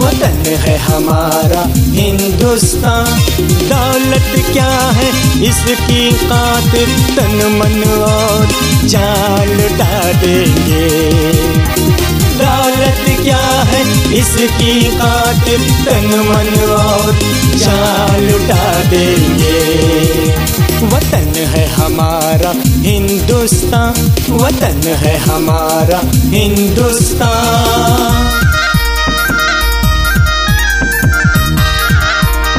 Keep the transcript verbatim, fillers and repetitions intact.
वतन है हमारा हिंदुस्तान। दौलत क्या है इसकी खातिर तन मन और जान लुटा देंगे। दौलत क्या है इसकी खातिर तन मन और जान लुटा देंगे। वतन है हमारा हिंदुस्तान, वतन है हमारा हिंदुस्तान।